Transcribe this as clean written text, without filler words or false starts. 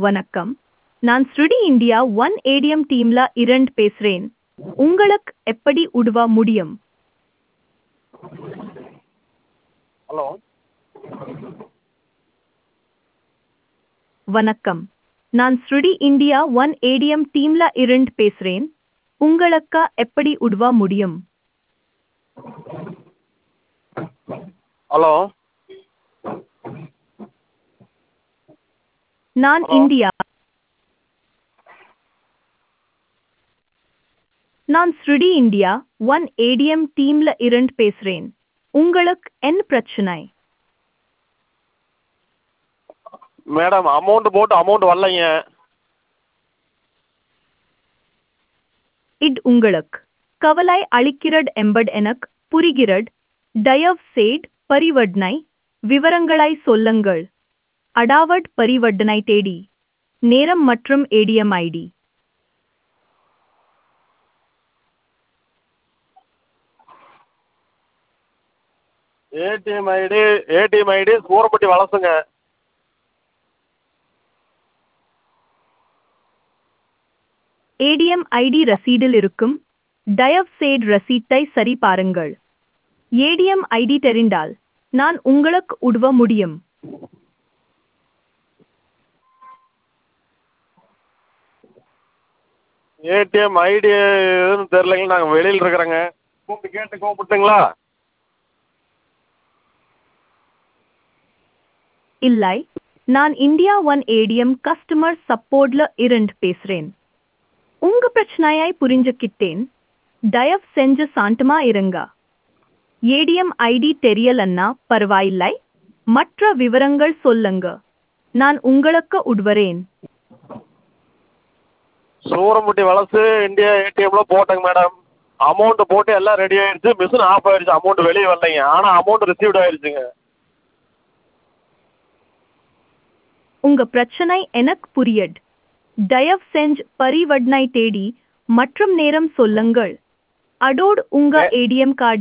வணக்கம். நான் ஸ்ருடி India one ATM டீம்ல இரண்டு பேசுறேன். உங்களுக்கு எப்படி உதவ முடியும்? ஹலோ. வணக்கம். நான் ஸ்ருடி இந்தியா ஒன் ஏடிஎம் டீம்ல இரண்டு பேசுறேன். உங்களுக்கு எப்படி உதவ முடியும்? ஹலோ. நான் ஹலோ. இந்தியா நான் ஸ்ருடி இந்தியா ஒன் ஏடிஎம் டீம்ல இரண்டு பேசுறேன். உங்களுக்கு என்ன பிரச்சனை? மேடம் அமௌண்ட் போட்டு அமௌண்ட் வரலைங்க. இது உங்களுக்கு கவலை அளிக்கிறது என்பது எனக்கு புரிகிறது. தயவு செய்து பரிவர்த்தனை விவரங்களை சொல்லுங்கள். அடாவட் பரிவர்த்தனை தேதி, நேரம் மற்றும் ஏடிஎம் ஐடி. ஏடிஎம் ஐடி சூரப்பட்டி வளசுங்க. ஏடிஎம் ஐடி ரசீடில் இருக்கும். தயவு செய்து ரசீட்டை சரி பாருங்கள். ஏடிஎம் ஐடி தெரிந்தால் நான் உங்களுக்கு உதவ முடியும். ஏடிஎம் ஐடி எதுன்னு தெரிலங்க, நாங்கள் வெளியில் இருக்கிறோங்க. கூப்பிட்டுங்களா? இல்லை, நான் இந்தியா ஒன் ஏடிஎம் கஸ்டமர் சப்போர்ட்ல இரண்டு பேசுறேன். உங்க பிரச்சனையை புரிஞ்சுக்கிட்டேன். தயவு செஞ்சு சாந்தமா இருங்க. ஏடிஎம் ஐடி தெரியலன்னா பரவாயில்லை, மற்ற விவரங்கள் சொல்லுங்க. நான் உங்களுக்கு உதவுறேன். சூரம்பட்டி வளசு இந்தியா ஏடிஎம்ல போட்டேங்க மேடம். அமௌண்ட் போட்டு எல்லாம் ரெடி ஆயிடுச்சு, மிஷின் ஆஃப் ஆயிடுச்சு, அமௌண்ட் வெளியே வரலைங்க. ஆனால் அமௌண்ட் ரிசீவ்ட் ஆயிடுச்சுங்க. உங்க பிரச்சனை எனக்கு புரியுது. தயவு செஞ்சு பரிவர்த்தனை தேதி மற்றும் நேரம் சொல்லுங்கள். அதோடு உங்க ஏடிஎம் கார்டு